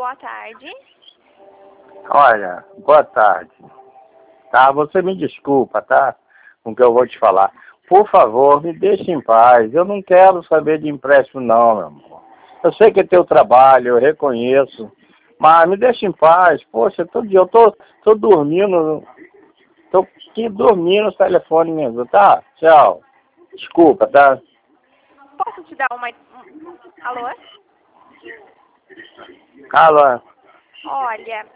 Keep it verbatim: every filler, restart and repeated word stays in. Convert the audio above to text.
boa tarde. Olha, boa tarde. Tá, você me desculpa, tá? Com o que eu vou te falar. Por favor, me deixe em paz. Eu não quero saber de empréstimo não, meu amor. Eu sei que é teu trabalho, eu reconheço. Mas me deixe em paz. Poxa, todo dia eu tô, tô dormindo. Tô aqui dormindo no telefone mesmo, tá? Tchau. Desculpa, tá? Posso te dar uma... Alô? Alô? Olha,